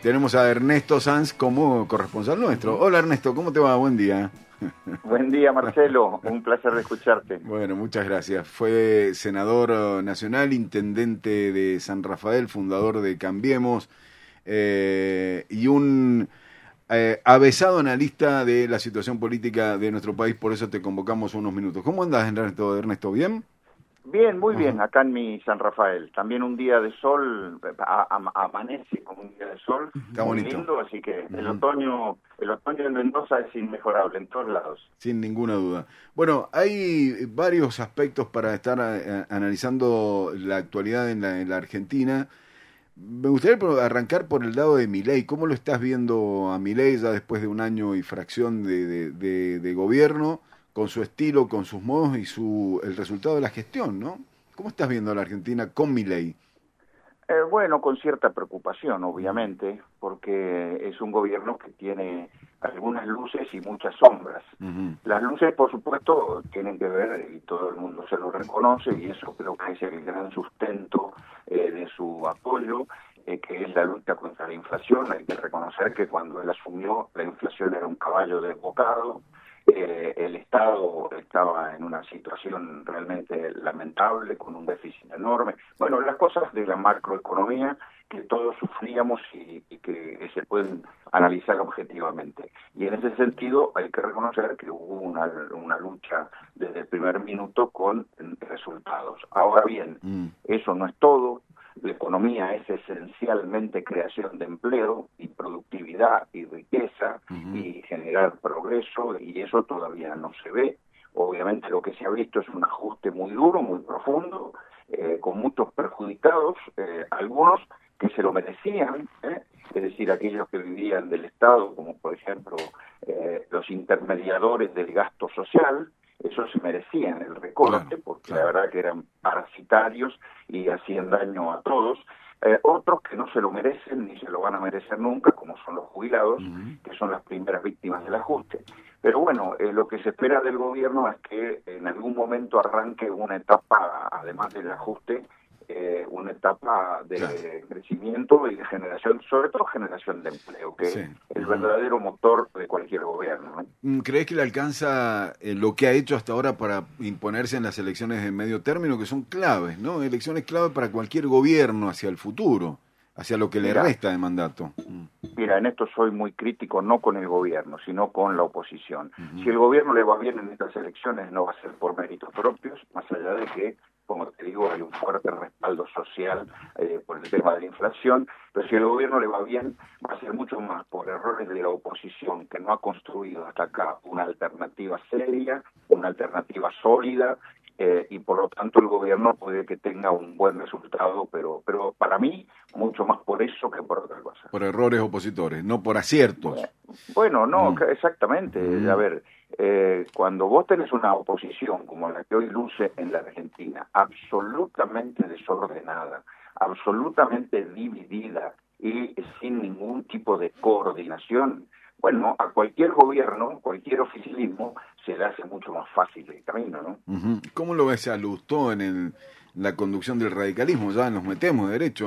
tenemos a Ernesto Sanz como corresponsal nuestro. Hola Ernesto, ¿cómo te va? Buen día. Buen día, Marcelo. Un placer de escucharte. Bueno, muchas gracias. Fue senador nacional, intendente de San Rafael, fundador de Cambiemos, y un avesado analista de la situación política de nuestro país. Por eso te convocamos unos minutos. ¿Cómo andas, Ernesto? ¿Bien? Bien, muy bien, acá en mi San Rafael. También un día de sol, amanece como un día de sol. Está muy bonito. lindo, así que el otoño en Mendoza es inmejorable en todos lados. Sin ninguna duda. Bueno, hay varios aspectos para estar analizando la actualidad en la Argentina. Me gustaría arrancar por el lado de Milei. ¿Cómo lo estás viendo a Milei ya después de un año y fracción de gobierno, con su estilo, con sus modos y el resultado de la gestión, ¿no? ¿Cómo estás viendo a la Argentina con Milei? Bueno, con cierta preocupación, obviamente, porque es un gobierno que tiene algunas luces y muchas sombras. Las luces, por supuesto, tienen que ver, y todo el mundo se lo reconoce, y eso creo que es el gran sustento de su apoyo, que es la lucha contra la inflación. Hay que reconocer que cuando él asumió, la inflación era un caballo desbocado. El Estado estaba en una situación realmente lamentable, con un déficit enorme. Bueno, las cosas de la macroeconomía que todos sufríamos y que se pueden analizar objetivamente. Y en ese sentido hay que reconocer que hubo una lucha desde el primer minuto con resultados. Ahora bien, eso no es todo. La economía es esencialmente creación de empleo y productividad y riqueza y generar progreso, y eso todavía no se ve. Obviamente lo que se ha visto es un ajuste muy duro, muy profundo, con muchos perjudicados, algunos que se lo merecían, es decir, aquellos que vivían del Estado, como por ejemplo los intermediadores del gasto social. Esos se merecían el recorte, porque la verdad que eran parasitarios y hacían daño a todos. Otros que no se lo merecen ni se lo van a merecer nunca, como son los jubilados, que son las primeras víctimas del ajuste. Pero bueno, lo que se espera del gobierno es que en algún momento arranque una etapa, además del ajuste, una etapa de crecimiento y de generación, sobre todo generación de empleo, que es el verdadero motor de cualquier gobierno, ¿no? ¿Crees que le alcanza lo que ha hecho hasta ahora para imponerse en las elecciones de medio término, que son claves, ¿no? Elecciones clave para cualquier gobierno hacia el futuro, hacia lo que le resta de mandato. Mira, en esto soy muy crítico, no con el gobierno, sino con la oposición. Si el gobierno le va bien en estas elecciones, no va a ser por méritos propios, más allá de que, como te digo, hay un fuerte respaldo social por el tema de la inflación, pero si el gobierno le va bien, va a ser mucho más por errores de la oposición, que no ha construido hasta acá una alternativa seria, una alternativa sólida, y por lo tanto el gobierno puede que tenga un buen resultado, pero para mí mucho más por eso que por otra cosa. Por errores opositores, no por aciertos. Bueno, no, exactamente. A ver, cuando vos tenés una oposición como la que hoy luce en la Argentina, absolutamente desordenada, absolutamente dividida y sin ningún tipo de coordinación, bueno, a cualquier gobierno, cualquier oficialismo, se le hace mucho más fácil el camino, ¿no? ¿Cómo lo ves a Lustó en la conducción del radicalismo? Ya nos metemos derecho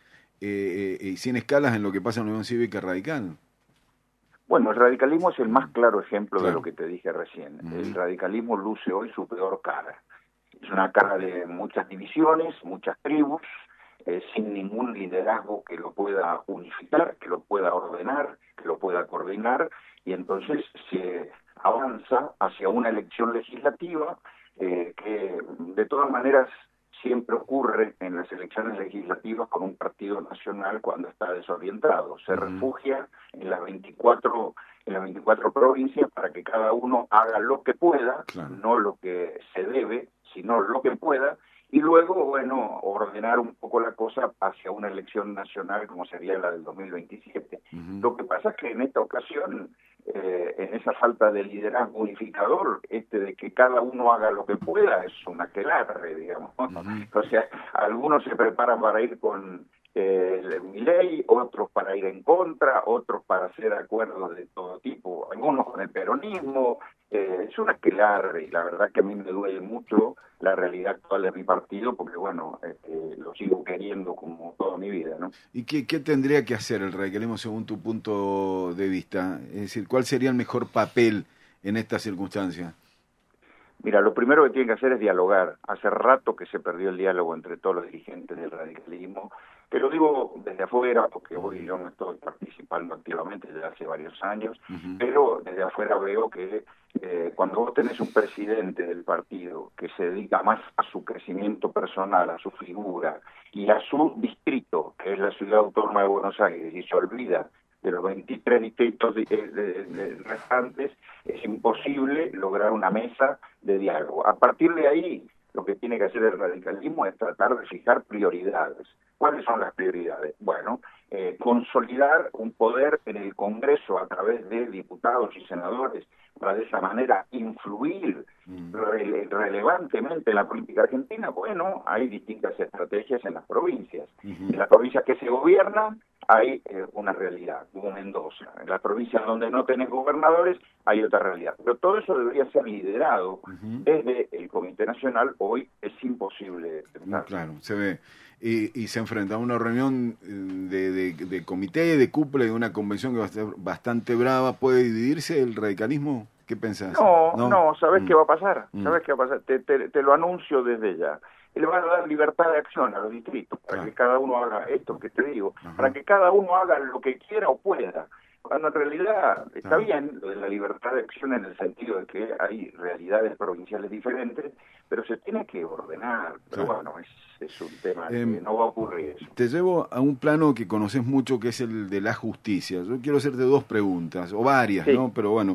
y sin escalas en lo que pasa en la Unión Cívica Radical. Bueno, el radicalismo es el más claro ejemplo de lo que te dije recién. El radicalismo luce hoy su peor cara. Es una cara de muchas divisiones, muchas tribus, sin ningún liderazgo que lo pueda unificar, que lo pueda ordenar, que lo pueda coordinar, y entonces se avanza hacia una elección legislativa que de todas maneras siempre ocurre en las elecciones legislativas con un partido nacional cuando está desorientado. Se refugia en las 24 provincias para que cada uno haga lo que pueda, no lo que se debe, sino lo que pueda, y luego, bueno, ordenar un poco la cosa hacia una elección nacional como sería la del 2027. Lo que pasa es que en esta ocasión, en esa falta de liderazgo unificador, de que cada uno haga lo que pueda, es una aquelarre, digamos. O sea, algunos se preparan para ir con Milei, otros para ir en contra, otros para hacer acuerdos de todo tipo, algunos con el peronismo. Es un aquelarre y la verdad que a mí me duele mucho la realidad actual de mi partido porque, bueno, lo sigo queriendo como toda mi vida, ¿no? ¿Y qué tendría que hacer el radicalismo según tu punto de vista? Es decir, ¿cuál sería el mejor papel en estas circunstancias? Mira, lo primero que tienen que hacer es dialogar. Hace rato que se perdió el diálogo entre todos los dirigentes del radicalismo. Te lo digo desde afuera, porque hoy yo no estoy participando activamente desde hace varios años, pero desde afuera veo que cuando vos tenés un presidente del partido que se dedica más a su crecimiento personal, a su figura y a su distrito, que es la ciudad autónoma de Buenos Aires, y se olvida de los 23 distritos restantes, es imposible lograr una mesa de diálogo. A partir de ahí, lo que tiene que hacer el radicalismo es tratar de fijar prioridades. ¿Cuáles son las prioridades? Bueno, consolidar un poder en el Congreso a través de diputados y senadores para de esa manera influir relevantemente en la política argentina. Bueno, hay distintas estrategias en las provincias. En las provincias que se gobiernan hay una realidad, como Mendoza. En las provincias donde no tenés gobernadores hay otra realidad. Pero todo eso debería ser liderado desde el Comité Nacional. Hoy es imposible pensar. Claro, se ve. Y se enfrenta a una reunión de comité, de cúpula, de una convención que va a ser bastante brava. ¿Puede dividirse el radicalismo? ¿Qué pensás? No, ¿sabés qué va a pasar? ¿Sabés qué va a pasar? Te lo anuncio desde ya. Le van a dar libertad de acción a los distritos para que cada uno haga esto que te digo, para que cada uno haga lo que quiera o pueda. Cuando en realidad está bien lo de la libertad de acción en el sentido de que hay realidades provinciales diferentes, pero se tiene que ordenar. Pero bueno, es un tema que no va a ocurrir eso. Te llevo a un plano que conoces mucho, que es el de la justicia. Yo quiero hacerte dos preguntas, o varias, sí. ¿no? Pero bueno,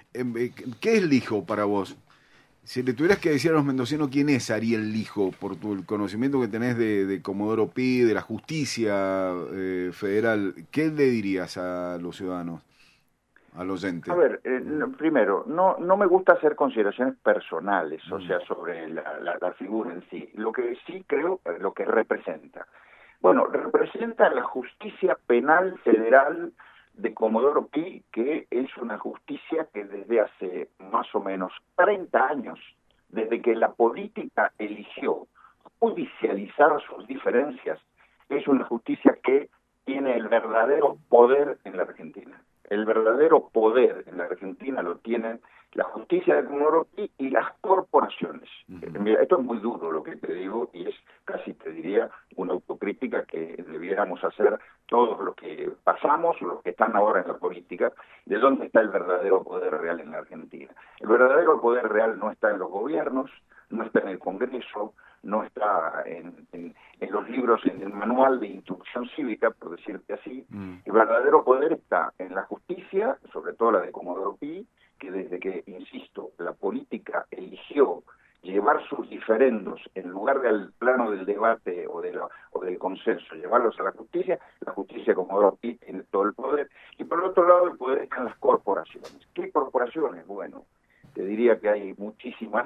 ¿qué es Lijo para vos? Si le tuvieras que decir a los mendocinos quién es Ariel Lijo, por el conocimiento que tenés de Comodoro Pi, de la justicia federal, ¿qué le dirías a los ciudadanos, a los oyentes? A ver, primero, no me gusta hacer consideraciones personales, o sea, sobre la figura en sí. Lo que sí creo, lo que representa. Bueno, representa la justicia penal federal de Comodoro Pi, que es una justicia que desde hace más o menos 30 años, desde que la política eligió judicializar sus diferencias, es una justicia que tiene el verdadero poder en la Argentina. El verdadero poder en la Argentina lo tienen la justicia de Comodoro Pi y las corporaciones. Mira, esto es muy duro lo que te digo y es casi, te diría, una autocrítica que debiéramos hacer todos los que pasamos, los que están ahora en la política, de dónde está el verdadero poder real en la Argentina. El verdadero poder real no está en los gobiernos, no está en el Congreso, no está en los libros, en el manual de instrucción cívica, por decirte así. El verdadero poder está en la justicia, sobre todo la de Comodoro Pi, que desde que, insisto, la política eligió llevar sus diferendos en lugar del plano del debate o del consenso, llevarlos a la justicia Comodoro Pi tiene todo el poder. Y por el otro lado, el poder está en las corporaciones. ¿Qué corporaciones? Bueno, te diría que hay muchísimas.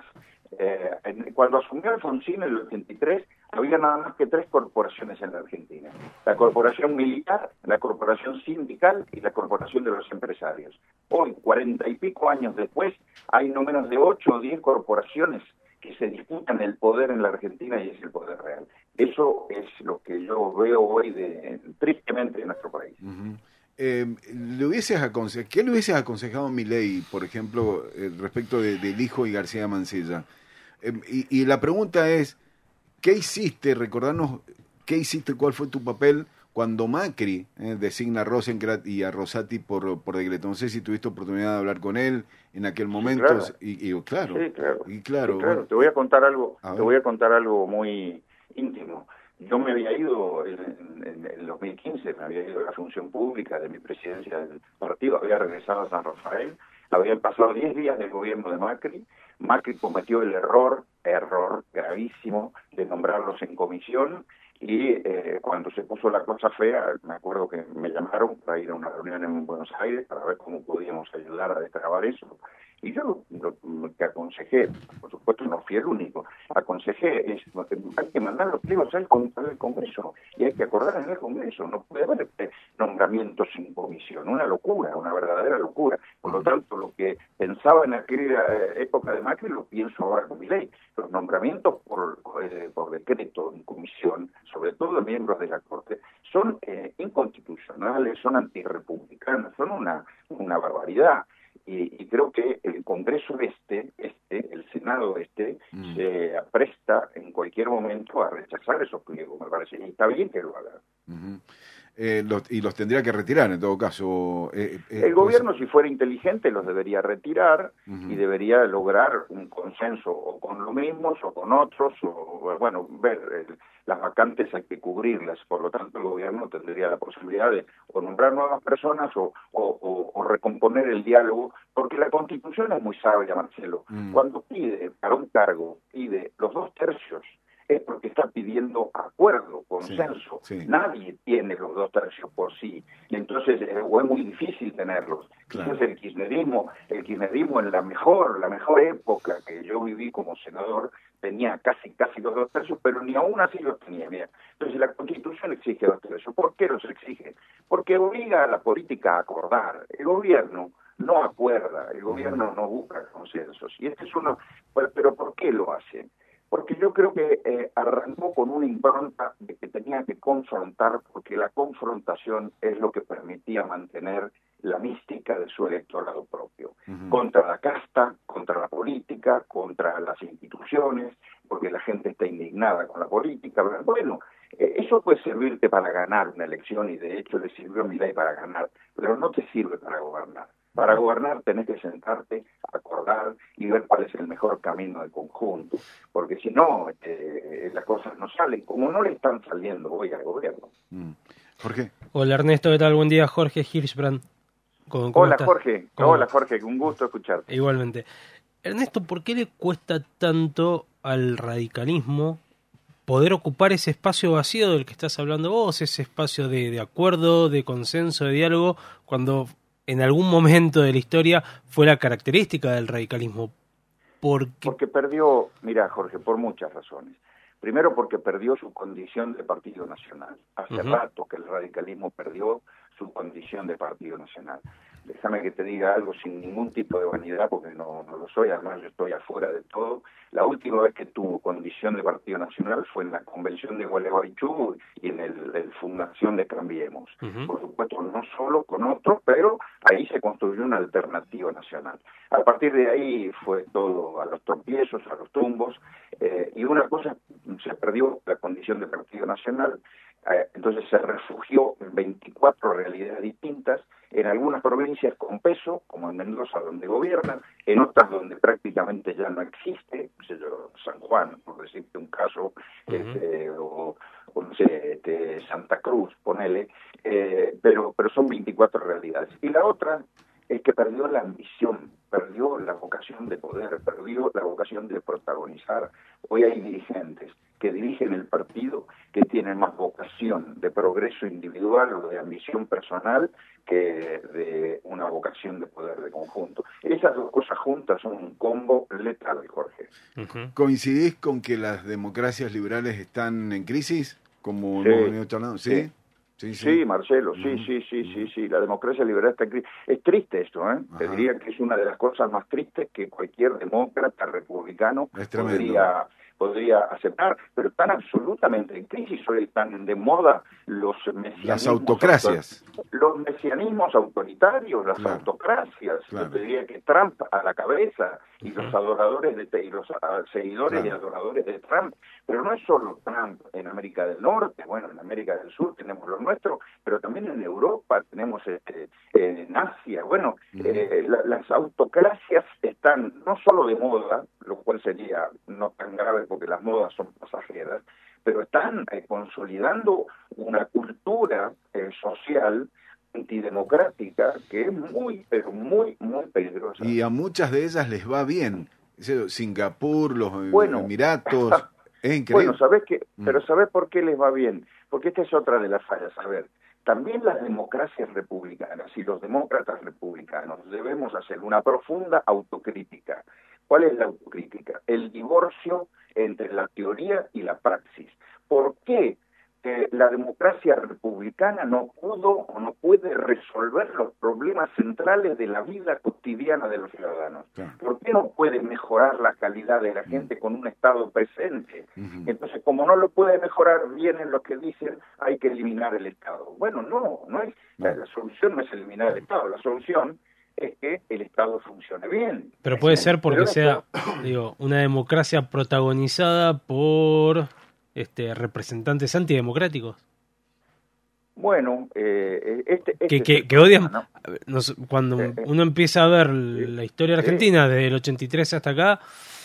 Cuando asumió Alfonsín en el 83, había nada más que 3 corporaciones en la Argentina: la corporación militar, la corporación sindical y la corporación de los empresarios. Hoy, 40 y pico años después, hay no menos de 8 o 10 corporaciones que se disputan el poder en la Argentina y es el poder real. Eso es lo que yo veo hoy tristemente en nuestro país. ¿Qué le hubieses aconsejado a Milei, por ejemplo, respecto de Lijo y García Mancilla? Y la pregunta es, ¿qué hiciste? Recordarnos, ¿qué hiciste? ¿Cuál fue tu papel cuando Macri designa a Rosenkrantz y a Rosati por decreto? No sé si tuviste oportunidad de hablar con él en aquel momento. Sí, claro. Claro. Bueno, te voy a contar algo muy íntimo. Yo me había ido en el 2015, me había ido a la función pública de mi presidencia del partido, había regresado a San Rafael, habían pasado 10 días del gobierno de Macri. Macri cometió el error gravísimo de nombrarlos en comisión y cuando se puso la cosa fea, me acuerdo que me llamaron para ir a una reunión en Buenos Aires para ver cómo podíamos ayudar a destrabar eso. Y yo lo que aconsejé, por supuesto no fui el único, aconsejé es hay que mandar los pliegos al Congreso y hay que acordar en el Congreso, no puede haber nombramientos sin comisión, una locura, una verdadera locura. Por lo tanto, lo que pensaba en aquella época de Macri lo pienso ahora con Milei. Los nombramientos por decreto en comisión, sobre todo de miembros de la Corte, son inconstitucionales, son antirrepublicanos, son una barbaridad. Y creo que el Congreso el Senado se apresta en cualquier momento a rechazar esos pliegos, me parece, y está bien que lo haga. Uh-huh. Y los tendría que retirar en todo caso. El gobierno, si fuera inteligente, los debería retirar y debería lograr un consenso o con los mismos o con otros, o bueno, ver las vacantes hay que cubrirlas, por lo tanto el gobierno tendría la posibilidad de o nombrar nuevas personas o recomponer el diálogo, porque la Constitución es muy sabia, Marcelo. Cuando pide para un cargo, pide los 2/3, es porque está pidiendo acuerdo, consenso. Sí. Nadie tiene los 2/3 por sí, y entonces es muy difícil tenerlos. Claro. Entonces el kirchnerismo en la mejor época que yo viví como senador tenía casi los 2/3, pero ni aún así los tenía. Mira. Entonces la Constitución exige 2/3. ¿Por qué los exige? Porque obliga a la política a acordar. El gobierno no acuerda, el gobierno no busca consensos. Y este es uno. Pero ¿por qué lo hace? Porque yo creo que arrancó con una impronta de que tenía que confrontar, porque la confrontación es lo que permitía mantener la mística de su electorado propio, contra la casta, contra la política, contra las instituciones, porque la gente está indignada con la política. Bueno, eso puede servirte para ganar una elección, y de hecho le sirvió a Milei para ganar, pero no te sirve para gobernar. Para gobernar tenés que sentarte, acordar y ver cuál es el mejor camino de conjunto, porque si no, las cosas no salen, como no le están saliendo hoy al gobierno. Jorge. Hola Ernesto, ¿qué tal? Buen día, Jorge Hirschbrand. Hola Jorge, hola Jorge, un gusto escucharte. Igualmente. Ernesto, ¿por qué le cuesta tanto al radicalismo poder ocupar ese espacio vacío del que estás hablando vos, ese espacio de acuerdo, de consenso, de diálogo, cuando en algún momento de la historia fue la característica del radicalismo? Porque perdió, mira Jorge, por muchas razones. Primero porque perdió su condición de partido nacional. Hace rato que el radicalismo perdió su condición de partido nacional. Déjame que te diga algo sin ningún tipo de vanidad, porque no lo soy, además yo estoy afuera de todo. La última vez que tuvo condición de partido nacional fue en la convención de Gualeguaychú y en el fundación de Cambiemos. Por supuesto, no solo con otros, pero ahí se construyó una alternativa nacional. A partir de ahí fue todo a los tropiezos, a los tumbos, y una cosa, se perdió la condición de partido nacional. Entonces se refugió en 24 realidades distintas, en algunas provincias con peso, como en Mendoza, donde gobiernan, en otras donde prácticamente ya no existe, San Juan, por decirte un caso, o no sé, Santa Cruz, ponele, pero son 24 realidades. Y la otra es que perdió la ambición, perdió la vocación de poder, perdió la vocación de protagonizar. Hoy hay dirigentes que dirigen el partido que tienen más vocación de progreso individual o de ambición personal que de una vocación de poder de conjunto. Esas dos cosas juntas son un combo letal, Jorge. ¿Coincidís con que las democracias liberales están en crisis? Como sí, hemos venido charlando. ¿Sí? Sí, Marcelo, sí, la democracia liberal está en crisis. Es triste esto, Te diría que es una de las cosas más tristes que cualquier demócrata republicano podría aceptar, pero están absolutamente en crisis. Hoy están de moda los mesianismos. Las autocracias. Los mesianismos autoritarios, las autocracias. Yo te diría que Trump a la cabeza y los adoradores y los seguidores y adoradores de Trump. Pero no es solo Trump en América del Norte, bueno, en América del Sur tenemos lo nuestro, pero también en Europa tenemos en Asia. Bueno, las autocracias están no solo de moda, lo cual sería no tan grave porque las modas son pasajeras, pero están consolidando una cultura social antidemocrática que es muy, pero muy, muy peligrosa. Y a muchas de ellas les va bien. Singapur, los Emiratos, es increíble. Bueno, ¿sabés qué? Pero ¿sabés por qué les va bien? Porque esta es otra de las fallas. A ver, también las democracias republicanas y los demócratas republicanos debemos hacer una profunda autocrítica. ¿Cuál es la autocrítica? El divorcio entre la teoría y la praxis. ¿Por qué la democracia republicana no pudo o no puede resolver los problemas centrales de la vida cotidiana de los ciudadanos? ¿Por qué no puede mejorar la calidad de la gente con un Estado presente? Entonces, como no lo puede mejorar, vienen los que dicen hay que eliminar el Estado. Bueno, no es la solución no es eliminar el Estado, la solución es que el Estado funcione bien. Pero puede ser porque sea, una democracia protagonizada por representantes antidemocráticos. Bueno, que odian, ¿no? Cuando uno empieza a ver la historia argentina desde el 83 hasta acá,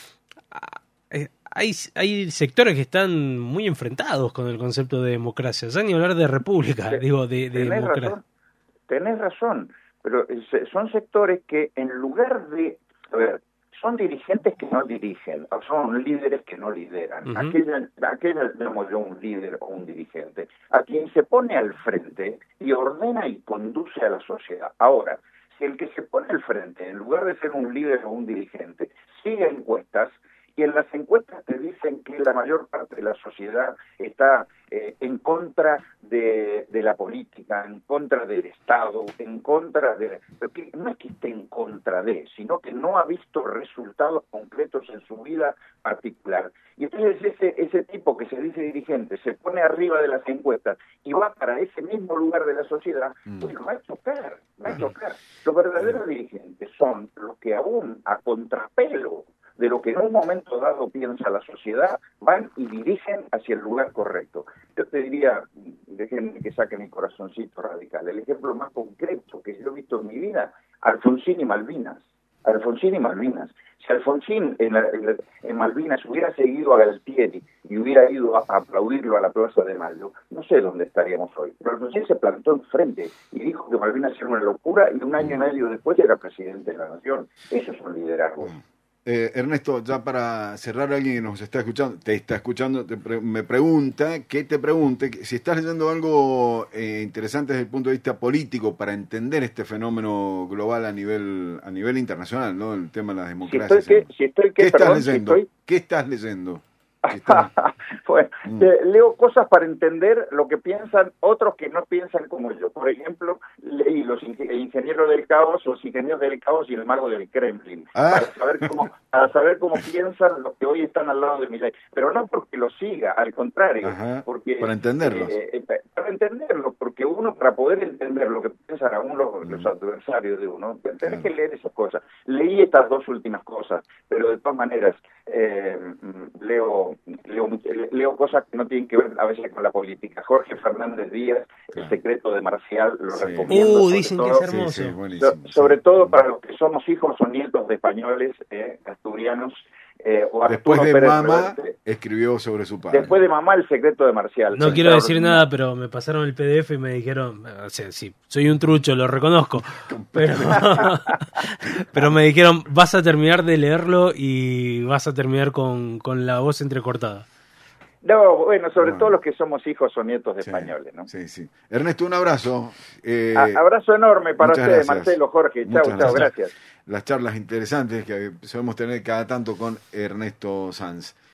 hay sectores que están muy enfrentados con el concepto de democracia, ya ni hablar de república, de democracia. Tenés razón, pero son sectores que en lugar de... A ver, son dirigentes que no dirigen, o son líderes que no lideran. Aquella llamo yo un líder o un dirigente, a quien se pone al frente y ordena y conduce a la sociedad. Ahora, si el que se pone al frente, en lugar de ser un líder o un dirigente, sigue encuestas, y en las encuestas te dicen que la mayor parte de la sociedad está en contra de la política, en contra del Estado, en contra de... Porque no es que esté en contra de, sino que no ha visto resultados concretos en su vida particular. Y entonces ese tipo que se dice dirigente se pone arriba de las encuestas y va para ese mismo lugar de la sociedad, pues va a chocar. Los verdaderos dirigentes son los que aún a contrapelo de lo que en un momento dado piensa la sociedad, van y dirigen hacia el lugar correcto. Yo te diría, déjenme que saque mi corazoncito radical, el ejemplo más concreto que yo he visto en mi vida, Alfonsín y Malvinas. Si Alfonsín en Malvinas hubiera seguido a Galtieri y hubiera ido a aplaudirlo a la Plaza de Mayo, no sé dónde estaríamos hoy. Pero Alfonsín se plantó enfrente y dijo que Malvinas era una locura y un año y medio después era presidente de la Nación. Eso es un liderazgo. Ernesto, ya para cerrar, alguien que nos está escuchando, me pregunta, que te pregunte si estás leyendo algo interesante desde el punto de vista político para entender este fenómeno global a nivel internacional, ¿no? El tema de las democracias. ¿Qué estás leyendo? Bueno, leo cosas para entender lo que piensan otros que no piensan como yo. Por ejemplo, leí el ingeniero del caos, los ingenieros del caos y el mago del Kremlin, para saber cómo piensan los que hoy están al lado de Milei. Pero no porque lo siga, al contrario, porque para entenderlos. Porque uno, para poder entender lo que piensan aún los adversarios de uno, tenés que leer esas cosas. Leí estas dos últimas cosas, pero de todas maneras leo cosas que no tienen que ver a veces con la política. Jorge Fernández Díaz, El secreto de Marcial, lo recomiendo. Dicen que es hermoso. Sobre todo para los que somos hijos o nietos de españoles, asturianos. Después de Mamá, escribió sobre su padre. Después de Mamá, El secreto de Marcial. No quiero decir nada, pero me pasaron el PDF y me dijeron, sí, soy un trucho, lo reconozco, pero me dijeron, vas a terminar de leerlo y vas a terminar con la voz entrecortada. No, bueno, sobre todo los que somos hijos o nietos de españoles, ¿no? Sí. Ernesto, un abrazo. Abrazo enorme para ustedes, gracias. Marcelo, Jorge. Chau, gracias. Las charlas interesantes que solemos tener cada tanto con Ernesto Sanz.